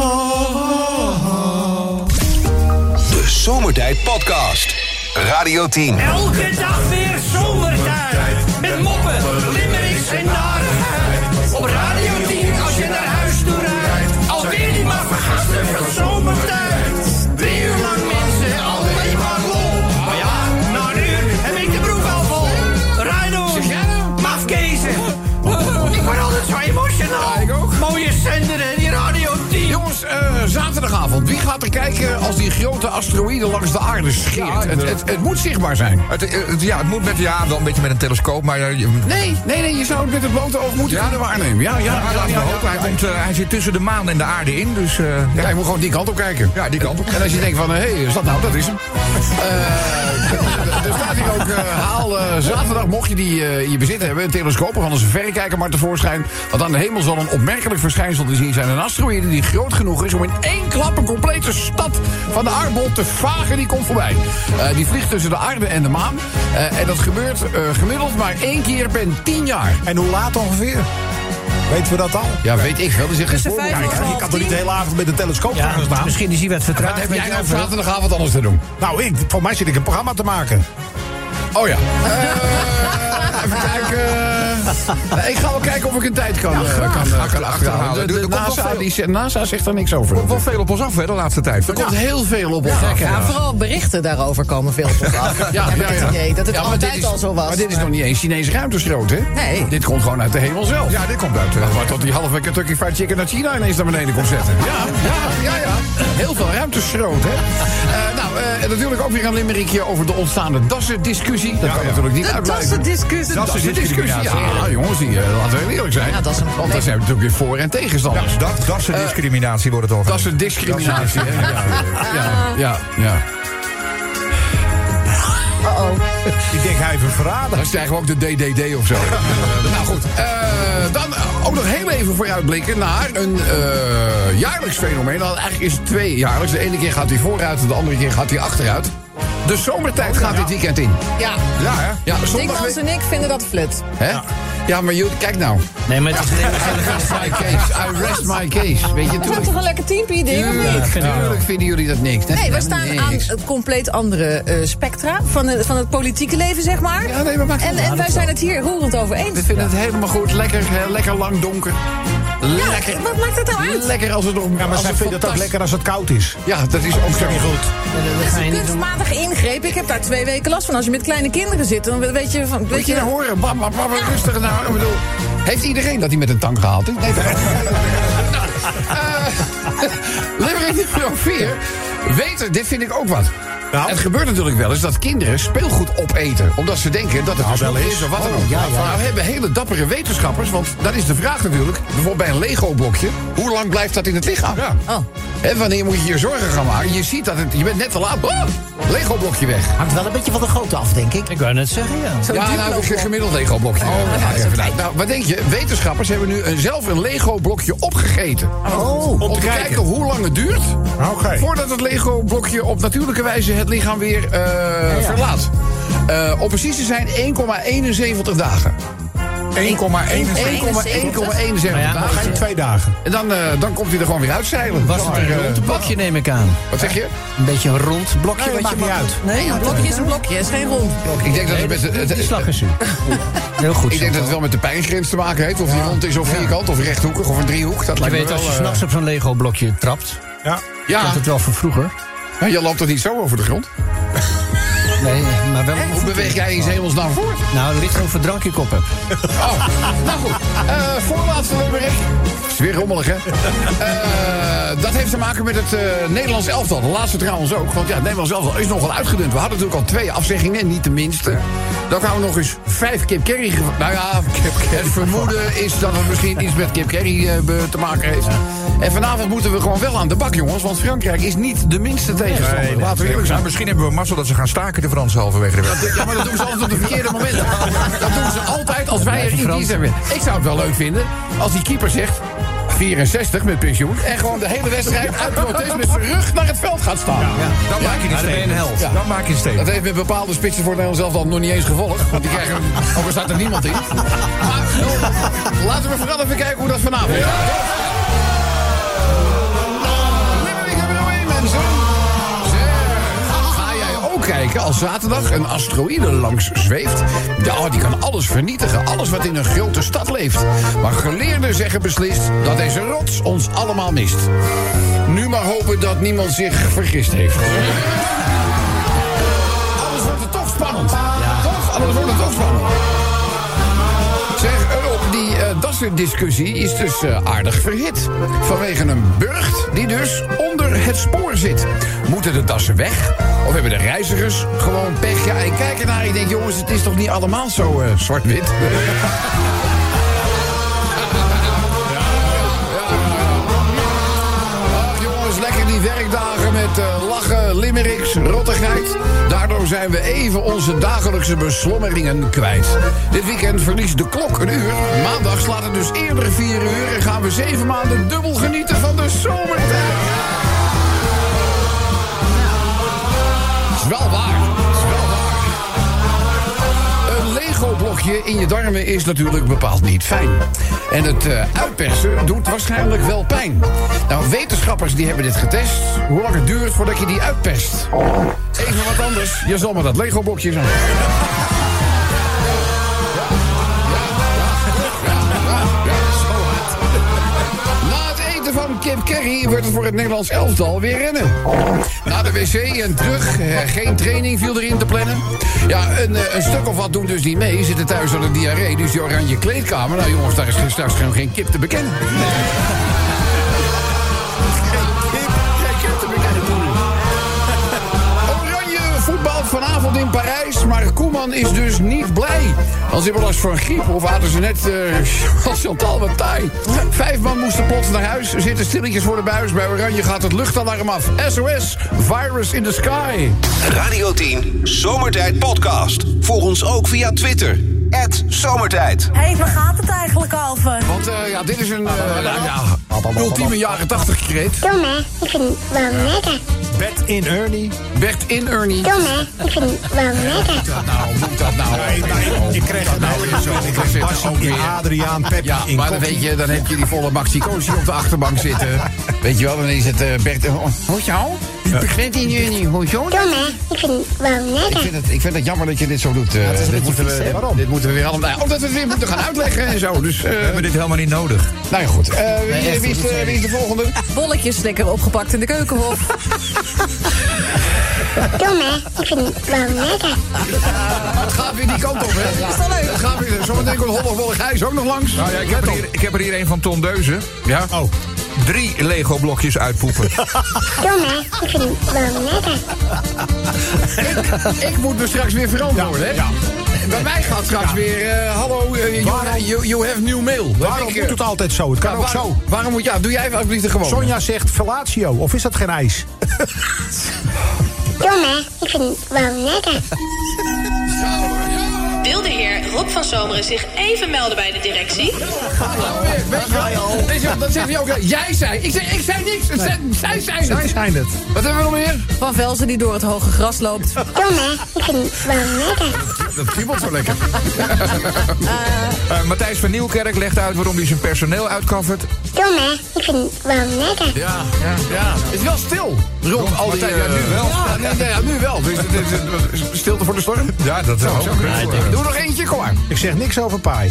De Zomertijd Podcast. Radio tien. Elke dag weer zomertijd. Met moppen, limmerings en narigheid. Op Radio tien als je naar huis toe rijdt. Alweer die maar vergasten van zomertijd. Drie uur lang mensen, alleen maar lol. Maar ja, na een uur heb ik de broek al vol. Rijden, mafkezen. Ik word altijd zo emotional. Ja, ik ook. Mooie zender hè, die Radio tien. Jongens, uh, zaterdagavond. wie gaat er kijken als die grote asteroïde langs de aarde scheert? Ja, het, het, het moet zichtbaar zijn. Het, het, ja, het moet met, ja, wel een beetje met een telescoop, maar... Uh, je, nee, nee, nee, je zou het met het blote moeten ja. kunnen waarnemen. Ja, ja, ja, ja, ja, ja, ja. Hij, komt, uh, hij zit tussen de maan en de aarde in, dus... Uh, ja. ja, je moet gewoon die kant op kijken. Ja, die kant op. En als je denkt van, hé, hey, is dat nou? Dat is hem. Uh, er staat hier ook, uh, haal uh, zaterdag, mocht je die uh, in je bezit hebben, een telescoop, van onze verrekijker maar tevoorschijn. Want aan de hemel zal een opmerkelijk verschijnsel te zien zijn. Een asteroïde die groot genoeg is om in één klap een complete stad van de aardbol te vagen, die komt voorbij. Uh, die vliegt tussen de aarde en de maan. Uh, en dat gebeurt uh, gemiddeld maar één keer per tien jaar. En hoe laat ongeveer? Weten we dat al? Ja, weet ik veel. Er zit geen spoor. Ja, je kan toch niet de hele avond met een telescoop ja, gaan staan? Misschien is hij wat vertraagd. Wat heb jij nou zaterdagavond anders te doen? Nou, ik, voor mij zit ik een programma te maken. Oh ja. Uh, even kijken. Uh, ik ga wel kijken of ik een tijd kan, ja, uh, kan, uh, kan achterhalen. De, de, de NASA, die, NASA zegt er niks over. Er komt wel veel op ons af, hè, de laatste tijd. Er komt ja. heel veel op ons ja, af. Ja, ja, vooral berichten daarover komen veel op ons af. ja, ja, ja, ja. Idee dat het ja, altijd is, al zo was. Maar dit is nog niet eens Chinese ruimteschroot, hè? Nee. Dit komt gewoon uit de hemel zelf. Ja, dit komt uit de hemel. Tot die halve Kentucky Fried Chicken uit China ineens naar beneden komt zetten. Ja, ja, ja, ja. Heel veel ruimteschroot, hè? Uh, nou, uh, en natuurlijk ook weer een limerickje over de ontstaande dassen-discussie. Dat ja, kan ja. natuurlijk niet uitblijven. Dassen-discussie. Dassen-discussie. Ja, jongens, die, uh, laten we eerlijk zijn. Ja, dat is een Want daar zijn we natuurlijk weer voor- en tegenstanders. Ja, dat, dassen-discriminatie uh, wordt het over. Dassen-discriminatie, hè? Ja, ja, ja, ja. Uh-oh. Ik denk hij heeft verraden. Dan krijgen we ook de D D D of zo. uh, nou goed, uh, dan ook nog heel even vooruitblikken naar een uh, jaarlijks fenomeen. Nou, eigenlijk is het tweejaarlijks. De ene keer gaat hij vooruit, de andere keer gaat hij achteruit. De zomertijd gaat ja. dit weekend in. Ja. Ja, hè? Ja, Dinkmans en ik vinden dat flut. Hè? Ja. Ja, maar joh, kijk nou. Nee, maar het is I rest my case. I rest my case. Weet je, dat is toch een lekker teampie ding, of niet? Natuurlijk vinden jullie dat niks. Dat nee, we staan niks. aan het compleet andere uh, spectra van, de, van het politieke leven, zeg maar. Ja, nee, maar maakt en en wij zijn het hier roerend over eens. We vinden het helemaal goed. Lekker, uh, lekker lang donker. Lekker. Ja, wat maakt het nou uit? Lekker als het nog... Ja, maar zij vinden het ook lekker als het koud is. Ja, dat is ook zo niet goed. Dat is een kunstmatige ingreep. Ik heb daar twee weken last van. Als je met kleine kinderen zit, dan weet je... Van, weet Moet je, je nou horen? Bam, bam, bam, ja. rustig nou. Ik bedoel, heeft iedereen dat hij met een tang gehaald is? Nee, dat nou, uh, Limerick nummer vier. Weten, dit vind ik ook wat. Nou. Het gebeurt natuurlijk wel eens dat kinderen speelgoed opeten. Omdat ze denken dat het nou, wel is. is of wat dan ook. Oh, ja, ja. Nou, we hebben hele dappere wetenschappers. Want dan is de vraag natuurlijk, bijvoorbeeld bij een Lego-blokje. Hoe lang blijft dat in het lichaam? Ja. Oh. En wanneer moet je je zorgen gaan maken? Je ziet dat het, je bent net te laat. Oh, Lego-blokje weg. Hangt wel een beetje van de grootte af, denk ik. Ik wou net zeggen, ja. Zo ja, nou, een gemiddeld Lego-blokje. Oh, ja, ja, ja. Nou, wat denk je? Wetenschappers hebben nu een, zelf een Lego-blokje opgegeten. Oh, om, om te kijken. kijken hoe lang het duurt. Okay. Voordat het Lego-blokje op natuurlijke wijze het lichaam weer uh, ja, ja. verlaat. Uh, om precies te zijn één komma eenenzeventig dagen. één komma eenenzeventig dagen. Dan ga je twee dagen. En dan, uh, dan komt hij er gewoon weer uitzeilen. Was het een uh, rond blokje, neem ik aan? Wat zeg je? Een beetje een rond blokje. Nee, wat je niet uit. Nee, een blokje is een blokje, het is geen rond. Ik denk dat het met de, de slag is u. Heel goed. Ik denk dat het wel met de pijngrens te maken heeft. Of die rond is of vierkant, of rechthoekig, of een driehoek. Dat je weet, als je uh, s'nachts op zo'n Lego-blokje trapt. Ja. Ja. Dat het wel van vroeger. Ja, je loopt toch niet zo over de grond? Nee, maar wel... Hoe beweeg jij in hemelsnaam voort? Nou, het ligt gewoon voor drank je kop heb. Oh, nou goed. Uh, voorlaatste limerick. Is weer rommelig, hè? Uh, dat heeft te maken met het uh, Nederlands elftal. De laatste trouwens ook. Want ja, het Nederlands elftal is nogal uitgedund. We hadden natuurlijk al twee afzeggingen, niet de minste. Dan gaan we nog eens vijf Kip Kerry... Nou ja, het vermoeden is dat het misschien iets met Kip Kerry uh, te maken heeft. Ja. En vanavond moeten we gewoon wel aan de bak, jongens. Want Frankrijk is niet de minste tegenstander. Nee, nee, Laten we eerlijk zijn. Nou, misschien hebben we mazzel dat ze gaan staken, de Fransen, halverwege de wedstrijd. Ja, maar dat doen ze altijd op de verkeerde momenten. Dat doen ze altijd als wij er in die zijn. Ik zou het wel leuk vinden als die keeper zegt... vierenzestig met pensioen. En gewoon de hele wedstrijd uit protest met zijn rug naar het veld gaat staan. Ja, ja. Dan ja, maak je die steen. Ja. Dan maak je een steen. Dat heeft met bepaalde spitsen voor Nederland zelf dan nog niet eens gevolgd. Want die krijgen, ook al staat er niemand in. Maar joh, laten we vooral even kijken hoe dat vanavond is. Ja. Limerick hebben we nog één, mensen. Ga jij ook kijken als zaterdag een asteroïde langs zweeft? Ja, die kan alles vernietigen. Alles wat in een grote stad leeft. Maar geleerden zeggen beslist dat deze rots ons allemaal mist. Nu maar hopen dat niemand zich vergist heeft. Alles wordt het toch spannend. Ja. Toch? Alles wordt het toch spannend. Zeg, erop, die uh, das razendiscussie is dus uh, aardig verhit. Vanwege een burcht die dus onder het spoor zit. Moeten de dassen weg? Of hebben de reizigers gewoon pech? Ja, ik kijk ernaar en ik denk, jongens, het is toch niet allemaal zo uh, zwart-wit? Lekker die werkdagen met uh, lachen, limericks, rottigheid. Daardoor zijn we even onze dagelijkse beslommeringen kwijt. Dit weekend verliest de klok een uur. Maandag slaat het dus eerder vier uur... en gaan we zeven maanden dubbel genieten van de zomertijd. Dat is wel waar. Dat is wel waar. Een Lego-blokje in je darmen is natuurlijk bepaald niet fijn. En het uh, uitpersen doet waarschijnlijk wel pijn. Nou, wetenschappers die hebben dit getest. Hoe lang het duurt voordat je die uitperst. Even wat anders. Je zal maar dat Lego-blokje zijn. Van Kip Kerry wordt het voor het Nederlands elftal weer rennen. Na de wc en terug, eh, geen training viel erin te plannen. Ja, een, een stuk of wat doen dus niet mee. Zitten thuis aan de diarree, dus die oranje kleedkamer. Nou jongens, daar is straks geen, geen kip te bekennen. Voetbalt vanavond in Parijs, maar Koeman is dus niet blij. Als hij wel eens voor een griep, of hadden ze net uh, Chantal wat taai. Vijf man moesten plots naar huis, zitten stilletjes voor de buis. Bij Oranje gaat het luchtalarm af. S O S, virus in the sky. Radio tien, Zomertijd podcast. Volg ons ook via Twitter. at Zomertijd. Hé, hey, waar gaat het eigenlijk over? Want uh, ja, dit is een uh, nou, ja, ultieme jaren tachtig kreet. Kom maar, ik vind het wel lekker. Bert in Ernie. Bert in Ernie. Kom maar, ik vind het wel lekker. Moet dat nou, moet dat nou? Nee, nee, ik kreeg het nou weer zo. Ik kreeg Bassie, Adriaan, Pep. Ja, in maar dan weet je, dan heb je die volle Maxi Cosi op de achterbank zitten. Weet je wel, dan is het uh, Bert... Uh, Hoor je al? Bert in Ernie, hoor je al? Kom maar, ik vind het wel lekker. Ik vind het, ik vind het jammer dat je dit zo doet. Uh, ja, dit, moeten we, dit, dit moeten we weer allemaal... Omdat we het weer moeten gaan uitleggen en zo. Dus, uh, we hebben dit helemaal niet nodig. Nou ja, goed. Uh, wie, nee, wie, is de, wie is de volgende? Bolletjes lekker opgepakt in de keukenhof. Kom maar, ik vind het wel lekker. Uh, het gaat weer die kant op, hè? Ja. Is dat leuk? Het gaat weer, zometeen komt Hollig Gijs ook nog langs. Nou ja, ik, heb er hier, ik heb er hier een van Tom Deuzen. Ja? Oh. Drie Lego-blokjes uitpoepen. Kom maar, ik vind het wel lekker. ik, ik moet me straks weer veranderen worden, hè? Ja. Bij mij gaat straks ja. weer, uh, hallo, uh, you, you, you have new mail. Waarom ik, uh, moet het altijd zo? Het kan ja, ook waarom, zo. Waarom moet, ja, doe jij even alsjeblieft gewoon. Sonja zegt fellatio, of is dat geen ijs? Kom maar, ik vind het wel lekker. Wil de heer Rob van Zomeren zich even melden bij de directie? Dat zegt hij ook. Jij zei. Ik zei, ik zei niks. Nee. Zij zijn het. Zij zijn het. Wat hebben we nog meer? Van Velzen die door het hoge gras loopt. Kom maar, ik vind het wel lekker. Dat kriebelt zo lekker. uh, uh, Matthijs van Nieuwkerk legt uit waarom hij zijn personeel uitcovert. Kom maar, ik vind het wel lekker. Ja, ja, ja. Het is wel stil. Rond al die... Matthijs, ja, nu wel. Ja, nee, nee, ja, nu wel. Dus, dus, dus, stilte voor de storm? Ja, dat zou ook kunnen. Doe nog eentje, kom maar. Ik zeg niks over paai.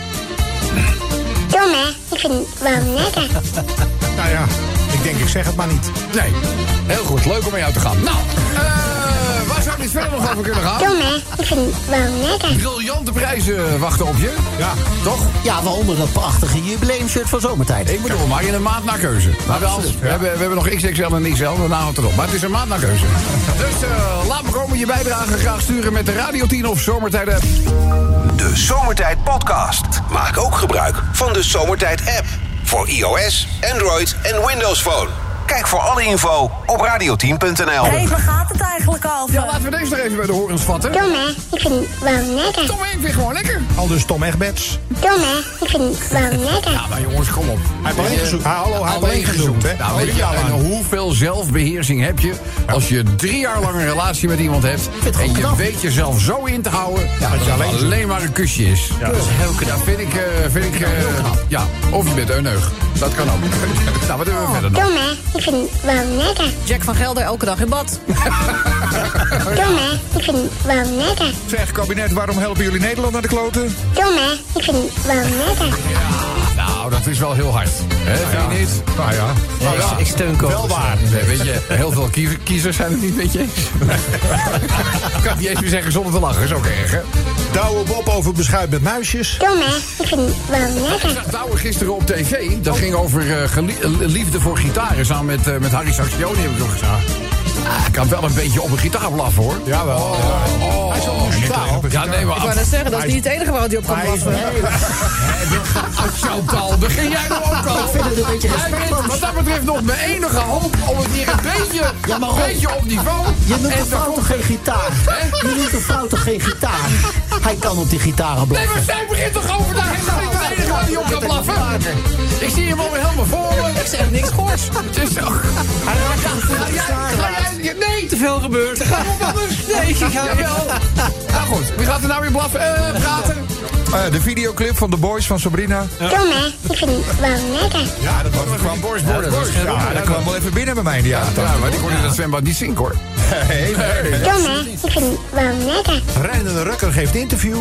Kom maar, ik vind het wel lekker. Nou ja, ik denk ik zeg het maar niet. Nee, heel goed. Leuk om mee uit te gaan. Nou, uh, waar zou dit verder nog over kunnen gaan? Kom maar, ik vind het wel lekker. Briljante prijzen wachten op je. Ja. Toch? Ja, waaronder dat prachtige jubileumshirt van Zomertijd. Ik bedoel, maar in een maand naar keuze. Maar wel, ja. we, hebben, we hebben nog X X L en X L, daarna houdt het op. Maar het is een maand naar keuze. Dus uh, laat me komen je bijdrage graag sturen met de Radio tien of Zomertijd app. De Zomertijd podcast. Maak ook gebruik van de Zomertijd app. Voor iOS, Android en Windows Phone. Kijk voor alle info op radio tien punt n l. Hé, hey, waar gaat het eigenlijk over? Ja, laten we deze nog even bij de horens vatten. Kom maar, ik vind het wel lekker. Tom, ik vind het gewoon lekker. Al dus Tom Egberts. Kom maar, ik vind het wel lekker. Ja, maar jongens, kom op. Hij heeft alleen gezoekt. Ha, hallo, hij heeft alleen gezoekt, hè? Nou, weet je, en hoeveel zelfbeheersing heb je als je drie jaar lang een relatie met iemand hebt en je knap. weet jezelf zo in te houden ja, dat het alleen, alleen maar een kusje is. Ja. Dat is heel knap. Vind ik, uh, vind ik, uh, ja, of je bent een neug. Dat kan ook. Nou, wat doen we verder nog? Kom maar, ik vind het wel lekker. Jack van Gelder elke dag in bad. Kom maar, ik vind het wel lekker. Zeg, kabinet, waarom helpen jullie Nederland naar de kloten? Kom maar, ik vind het wel lekker. Ja, nou. Nou, dat is wel heel hard. Hè, vind je niet? Nou ja. Ja, ik, ik steun Koos. Wel waar. Nee, weet je, heel veel kie- kiezers zijn het niet met je eens. Ik kan niet eens meer zeggen zonder te lachen. Is ook erg, hè? Douwe Bob over beschuit met muisjes. Kom maar, ik vind het wel lekker. Ik zag Douwe gisteren op tv. Dat ging over uh, gelie- liefde voor gitaren. Samen met, uh, met Harry Saxioni heb ik ook gezien. Ah, ik kan wel een beetje op een gitaar blaffen, hoor. Jawel. Oh, oh, Hij is wel muzikaal. Ja, nee, maar... Ik wou net zeggen, dat is niet het enige waar hij op kan blaffen. Chantal, begin jij nou ook al? Ik vind het een beetje Jij bent wat dat betreft nog mijn enige hoop om het hier een beetje, Ja, maar een Rob, beetje op niveau. Je noemt En een dan vrouw komt- toch geen gitaar? Je noemt een vrouw toch geen gitaar? Hij kan op die gitaren Nee, blaffen. maar zij begint toch over daar. Hij is niet de enige waar die op kan blaffen. Ik zie hem alweer helemaal voor me. Ik zeg niks goors. Het is toch... Hij raakt aan de gitaar. Nee, Te veel gebeurd. ga op anders. Nee, ik ga wel. Nou goed, wie gaat er nou weer blaffen, uh, praten? Uh, de videoclip van The Boys van Sabrina. Kom maar, ik vind het wel lekker. Ja, dat kwam, Boys, Boys, Boys. ja, dat kwam wel even binnen bij mij in de jaren Ja, tachtig. maar die kon in dat zwembad niet zinken, hoor. Hey, Kom maar, ik vind het wel lekker. Rennende Rukker geeft interview.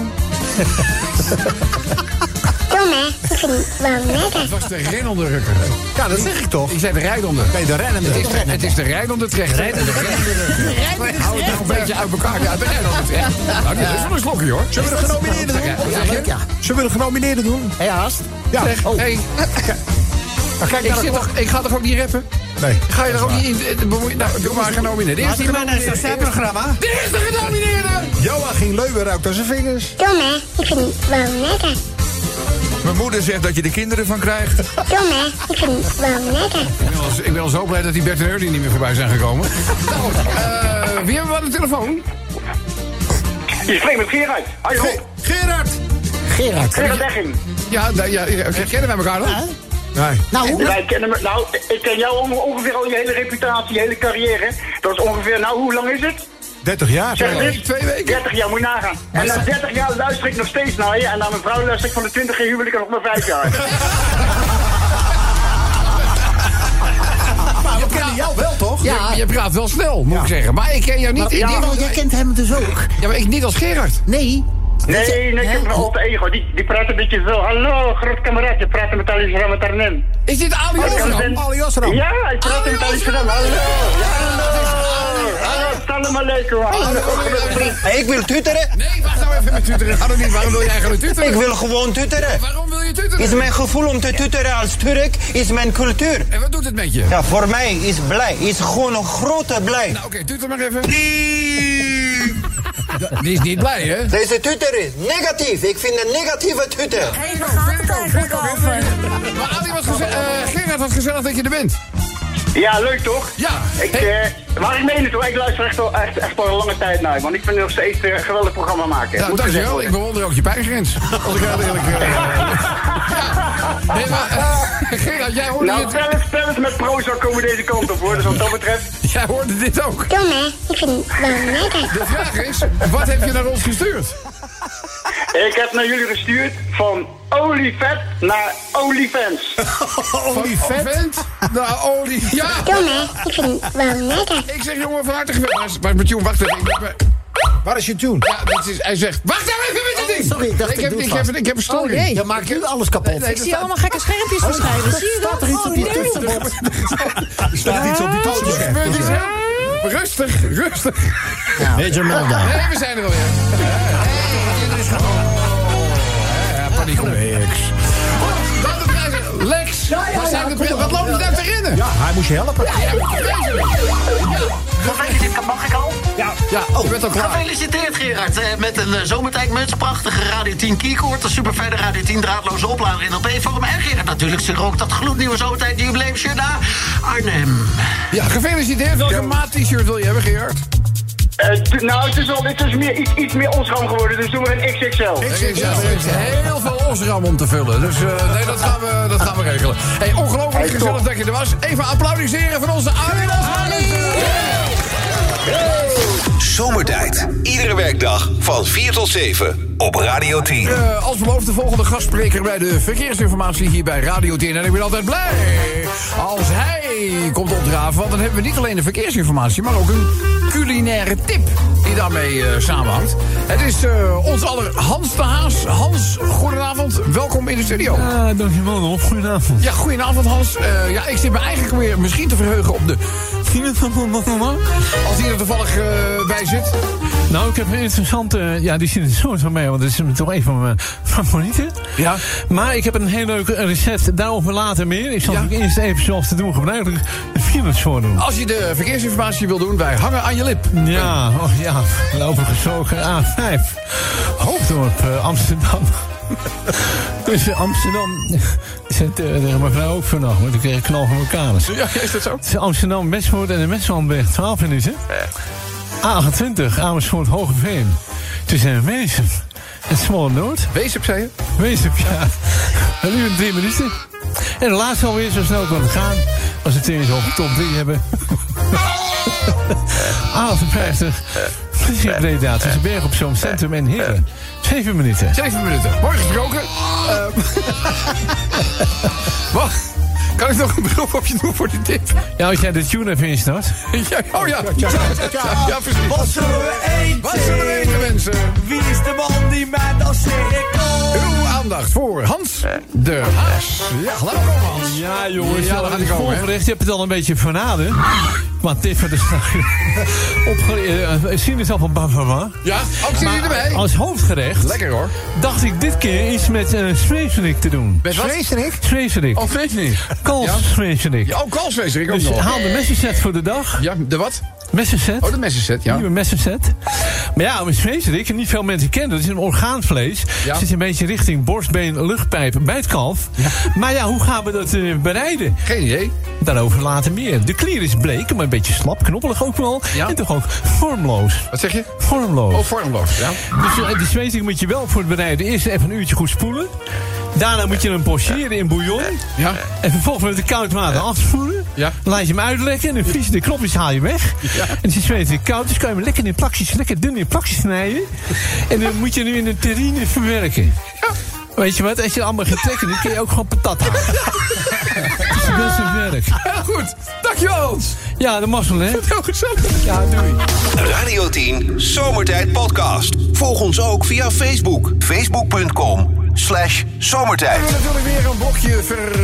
Kom maar, ik vind het wel lekker. Het was de rennende rukker. Ja, dat zeg ik toch. Ik zei de rijdende. Nee, de rennende. Het is de, het is de rijdende trechter. Rijdende Hou het nog een beetje uit elkaar. Ja, de rijdende trechter. Nou, dit is wel een slokje, hoor. Zullen we de genomineerden doen? Wat zeg je? Ja. Zullen we de genomineerden doen? Hé, haast. Ja. Oh. Hey, Nou, kijk ik, naar de zit klok. toch, ik ga toch ook niet rappen? Nee. Ga je er ook niet in? eh, bemoeien? Nou, doe maar genomineerd. Dit is de genomineerde. programma. Dit is de genomineerde. Joachim Leuwer ruikt aan zijn vingers. Kom maar, ik vind het wel lekker. Mijn moeder zegt dat je er kinderen van krijgt. Kom maar, ik vind het wel lekker. Ik ben, al, ik ben al zo blij dat die Bert en Ernie niet meer voorbij zijn gekomen. Nou goed, uh, wie hebben we aan de telefoon? Je spreekt met Gerard. Hoi, Rob. Gerard. Gerard. Gerard Degging. Ja, nou, ja, ja, kennen wij elkaar nog? Nee. Nou, Wij kennen me, nou, ik ken jou on- ongeveer al je hele reputatie, je hele carrière. Dat is ongeveer, nou, hoe lang is het? dertig jaar. Zeg Twee, eens. twee weken. dertig jaar, moet je nagaan. En na dertig jaar luister ik nog steeds naar je. En naar mijn vrouw luister ik van de twintig jaar huwelijk nog maar vijf jaar. Maar we kennen jou wel, toch? Ja. Je, je praat wel snel, moet ik zeggen. Maar ik ken jou niet. ja, ik, maar jij kent hem dus ook. ja, maar ik niet als Gerard. Nee. Nee, nee, ik heb mijn alter ego. Die, die praat een beetje zo. Hallo, groot kameraad. Je praat met Ali Salam met Arnhem. Is dit Ali Osram? Ali Osram. Ja, ik praat met Ali Salam. Hallo. Hallo, salam alaikum. Hallo. Hey, ik wil tuteren. Nee, wacht nou even met tuteren. Ga er niet. Waarom wil jij eigenlijk tuteren? Ik wil gewoon tuteren. Waarom wil je tuteren? Is mijn gevoel om te tuteren als Turk, is mijn cultuur. En wat doet het met je? Ja, voor mij is blij, is gewoon een grote blij. Nou, oké, okay, tuter maar even. Die is niet blij, hè? Deze tuter is negatief. Ik vind een negatieve tuter. Hé, waar gaat het eigenlijk over? Maar Ali, wat geze- uh, Gerard, wat gezellig dat je er bent. Ja, leuk toch? Ja. Ik, Hey. uh, maar ik meen het hoor, ik luister echt al, echt, echt al een lange tijd naar. Want ik vind het nog steeds uh, een geweldig programma maken. Nou, Moet dankjewel. gezegd Ik bewonder ook je pijngrens. Als ik heel eerlijk... Uh, ja. Nee, maar... Uh, Gerard, jij hoorde nou, dit... stel eens, stel eens met proza komen deze kant op hoor. Dus wat dat betreft... Jij hoorde dit ook. Kom maar, ik vind het wel lekker. De vraag is, wat heb je naar ons gestuurd? Ik heb naar jullie gestuurd van olievet naar OnlyFans. Olievet? Nou, olie... Ja! Kom maar, ik vind het wel lekker. Ik zeg, jongen, van harte gefeliciteerd. Waar is- waar is mijn tune? Wacht even. Ik ben- Waar is je tune? Ja, dit is, hij zegt... Wacht nou even met het ding! Sorry, ik dacht ik heb, doe het ik, heb, vast. ik heb een story. Oh, nee. Je maakt nu alles kapot. Nee, Ik zie allemaal gekke schermpjes verschijnen. Zie je dat? Staat er iets op je Oh, nee. toetsenbord? Er staat iets op die Oh, toetsen. gebeurt iets, hè? Rustig, rustig. Major meltdown. Nee, we zijn er alweer. Hey, er is gewoon... Ja, paniek om niks. Wat de prijzen? Lex, wat zijn de prijzen? Wat loopt het uit te rennen? Ja, hij moest je helpen. Gefeliciteerd, mag ik al? Ja. Ja, je bent al klaar. Gefeliciteerd Gerard, eh, met een uh, zomertijdmuts, prachtige Radio tien keycord, een super verder Radio tien draadloze oplader in L P-vorm. En Gerard natuurlijk zich ook dat gloednieuwe zomertijd jubileumshirt naar Arnhem. Ja, gefeliciteerd. Welke maat t-shirt wil je hebben, Gerard? Uh, t- nou, het is, al, het is meer, iets, iets meer onscham geworden, dus doen we een X X L. Er is heel veel osram om te vullen. Dus uh, nee, dat gaan, we, dat gaan we regelen. Hey, ongelooflijk Hey, gezellig top. dat je er was. Even applaudisseren van onze Arjen Osram. Zomertijd. Iedere werkdag van vier tot zeven op Radio tien. Uh, als beloofd de volgende gastspreker bij de verkeersinformatie hier bij Radio tien. En ik ben altijd blij als hij die komt opdraven. Want dan hebben we niet alleen de verkeersinformatie, maar ook een culinaire tip die daarmee uh, samenhangt. Het is uh, ons aller Hans de Haas. Hans, goedenavond. Welkom in de studio. Ja, dankjewel nog. Goedenavond. Ja, goedenavond Hans. Uh, ja, ik zit me eigenlijk weer misschien te verheugen op de... Als die er toevallig uh, bij zit. Nou, ik heb een interessante... Ja, die zit er soort van mee, want dat is toch een van mijn favorieten. Ja. Maar ik heb een heel leuk recept. Daarover later meer. Ik zal ja. eerst even zoals te doen gebruikelijk de files voordoen. Als je de verkeersinformatie wil doen, wij hangen aan je lip. Ja, oh, ja. Lopen gezogen A vijf. Hoofddorp, uh, Amsterdam. Tussen Amsterdam... Zet uh, mevrouw ook vannacht, want ik kreeg een knal van elkaar. Ja, is dat zo? Tussen Amsterdam, Westvoort en de Westlandweg, twaalf minuten. A achtentwintig, Amersfoort, Hogeveen. Tussen Weesp en Smolle Noord. Weesp, zei je? Weesp, ja. En nu in drie minuten. En de laatste alweer zo snel kan het gaan. Als we het eens op top drie hebben. A achtenvijftig. Breda tussen Berg op Zoom, Centrum en Heren. Zeven minuten. Zeven minuten. Mooi gesproken. Uh, Wacht. Kan ik nog een beroep op je doen voor die tip? Ja, als jij de tune even instart. Ja, oh ja. Ja, ja, ja, ja, precies. Wat zullen we eten? Wat zullen we eten, mensen? Wie is de man die mij dan zegt? Uw aandacht voor Hans de Haas. Ja, laat maar komen, Hans. Ja, jongens. Ja, dan gaat hij komen. Voorgerecht, je hebt het al een beetje verraden. Maar Tiffen de opgeleid. Zien is al van Bavarois. Ja, ook zie je erbij. Als hoofdgerecht. Lekker hoor. Dacht ik dit keer iets met uh, Smeeserik te doen. Met wat? Smeeserik? Smeeserik. Oh, Smeeserik. Kalfsmeeserik. Ja, oh, kalfsmeeserik ook dus nog. haal de messenset voor de dag. Ja, de wat? Messenset. Oh, de messenset, ja. Nieuwe messenset. Maar ja, met vleesrik, en niet veel mensen kennen, dat is een orgaanvlees. Ja. Zit een beetje richting borstbeen, luchtpijp bij het kalf. Ja. Maar ja, hoe gaan we dat uh, bereiden? Geen idee. Daarover later meer. De klier is bleek, maar een beetje slap, knoppelig ook wel. Ja. En toch ook vormloos. Wat zeg je? Vormloos. Oh, vormloos, ja. Dus uh, de vleesrik moet je wel voor het bereiden eerst even een uurtje goed spoelen. Daarna moet je hem pocheren in bouillon. Ja. En vervolgens met het koud water afspoelen. Ja. Dan laat je hem uitlekken en dan vries je de knopjes haal je weg. Ja. En als je zweet koud is, kan je hem lekker in plakjes, lekker dun in plakjes snijden. En dan moet je nu in een terrine verwerken. Ja. Weet je wat, als je allemaal gaat trekken, dan kun je ook gewoon patat halen. Dat is best een werk. Heel goed, dankjewel Hans. Ja, de mazzel, hè? Heel gezellig. Ja, doei. Radio tien Zomertijd Podcast. Volg ons ook via Facebook. Facebook punt com slash zomertijd. We hebben natuurlijk weer een blokje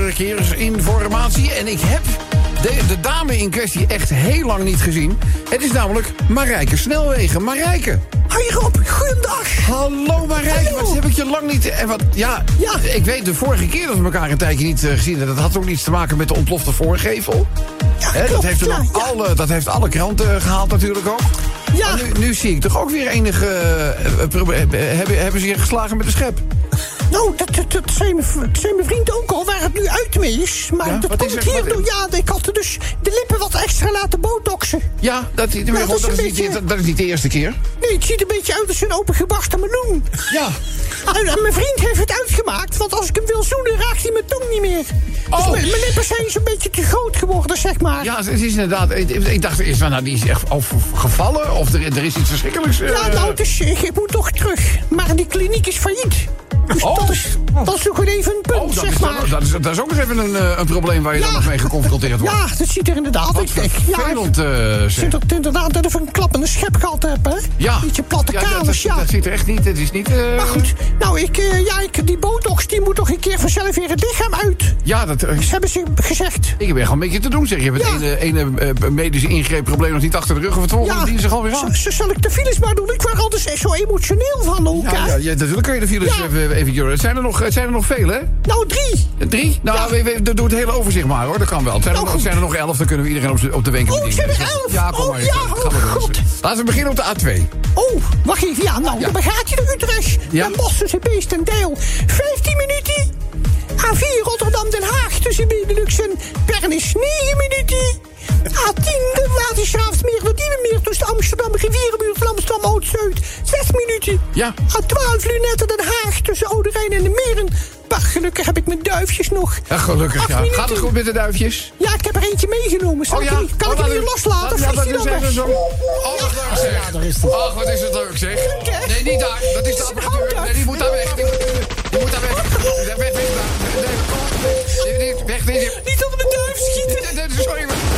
verkeersinformatie. En ik heb de, de dame in kwestie echt heel lang niet gezien. Het is namelijk Marijke Snelwegen. Marijke. Hoi Rob, goeiedag. Hallo Marijke, wat heb ik je lang niet... En wat, ja, ja, ik weet de vorige keer dat we elkaar een tijdje niet uh, gezien hebben. Dat had ook niets te maken met de ontplofte voorgevel. Ja, He, klopt, dat, heeft ja, ja. alle, dat heeft alle kranten gehaald natuurlijk ook. Ja. Nu, nu zie ik toch ook weer enige... Uh, proble- hebben, hebben ze je geslagen met de schep? Nou, dat, dat, dat zei, mijn, zei mijn vriend ook al, waar het nu uit mee is. Maar Ja, dat wat komt is er- hier wat- door. Ja, ik had er dus de lippen wat extra laten botoxen. Ja, dat, dat, dat dat, is is een niet, beetje- dat is niet de eerste keer. Nee, het ziet er een beetje uit als een opengebarsten meloen. Ja. En, en mijn vriend heeft het uitgemaakt, want als ik hem wil zoenen, raakt hij mijn tong niet meer. Dus Oh. mijn, mijn lippen zijn zo'n beetje te groot geworden, zeg maar. Ja, het is inderdaad... Ik, ik dacht eerst van, nou, die is echt of gevallen... of er, er is iets verschrikkelijks... Uh, Ja, nou, dus ik, ik moet toch terug. Maar die kliniek is failliet. Dus Oh. dat, is, dat is nog even een punt, Oh, dat zeg is, maar. dan, dat, is, dat is ook nog even een, uh, een probleem waar je Ja. dan nog mee geconfronteerd wordt. Ja, dat ziet er inderdaad. Wat Ik denk, ja, vervelend, uh, het zeg. ziet er inderdaad dat ik een klappende schep gehad heb, hè? Ja. Beetje platte Ja, dat, kamers, dat, ja. dat ziet er echt niet... Het is niet... Uh, Maar goed, nou, ik, uh, ja, ik, die botox die moet toch een keer vanzelf weer het lichaam uit. Ja, dat... Uh, Dat hebben ze gezegd. ik heb echt gewoon een beetje te doen, zeg. Je hebt Ja. het ene, ene uh, medische ingreepprobleem nog niet achter de rug... of het volgende Ja, dient zich alweer aan. z- z- zal ik de files maar doen? Ik word altijd zo emotioneel van ook, Ja, hè? ja, ja, natuurlijk kun je de files Ja. even, even joren. Zijn er nog, zijn er nog veel, hè? Nou, drie. Drie? Nou, Ja. we, we, doe het hele overzicht maar, hoor. Dat kan wel. Zijn er, Nou, nog, goed. zijn er nog elf, dan kunnen we iedereen op, z'n- op de wenken Oh, bedienen. zijn er elf? Ja, kom Oh, maar. ja, Ga oh, maar door. God. Laten we beginnen op de A twee. Oh, wacht even. Ja, nou, Ja. dan gaat je naar Utrecht. Ja. Dan Bosch tussen Beest en Deil. vijftien minuten. A vier Rotterdam-Den Haag tussen Benelux en Pernis. negen minuten. A tien de Watergraafsmeer, de Diemenmeer tussen Amsterdam, Rivierenbuurt van Amsterdam, Oud-Zuid. zes minuten. Ja. A twaalf Lunette Den Haag tussen Oude Rijn en de Meren. Maar gelukkig heb ik mijn duifjes nog. Ja, gelukkig, Acht ja. minuten. Gaat het goed met de duifjes? Ja, ik heb er eentje meegenomen. Zal Oh, ik ja? die- kan Oh, ik hem laat- hier loslaten? Ja, Of dat vliegt is hij dan even weg? zo. Oh, wat leuk zeg. Ja, daar is het. Ach, wat is het leuk zeg. hè? Nee, niet daar. Dat is de apparatuur. Nee, die moet daar weg. Die moet, die moet daar weg. Weg, weg, weg. Nee, nee, weg, weg. Niet op mijn duif schieten. Nee, nee, sorry.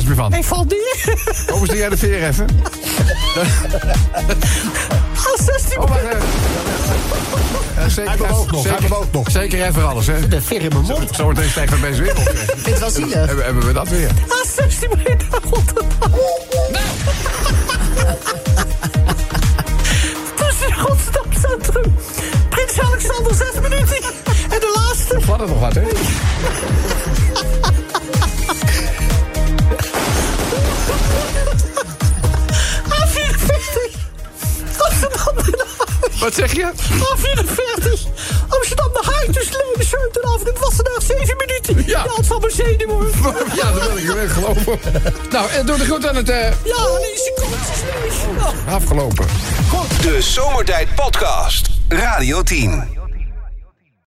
plaats meer van. Ik val neer. Kom eens, doe jij de veer even. Ah, zestien oh, maar, uh, uh, zeker, hij bewoog nog, zeker, hij bewoog nog. Zeker even alles, hè. De veer in mijn mond. Zo meteen stijgt van deze wereld. Ik vind het wel zielig. Hebben, hebben we dat weer. Ah, zestien minuten naar Rotterdam. Nou. Tussen Rotterdam Centrum. Prins Alexander, zes minuten. En de laatste. Wat er nog wat, hè? A vierenveertig. Amsterdam Den Haag. Wat zeg je? A vierenveertig. Amsterdam Den Haag. Dus Leuven, Zeutenavond. Het was vandaag zeven minuten. Ja. Ja, het van mijn zenuwen. Ja, dat wil ik je wel geloven. Nou, en doe het goed aan het... Uh... Ja, nee, secondes leeg. Afgelopen. De Zomertijd Podcast. Radio tien.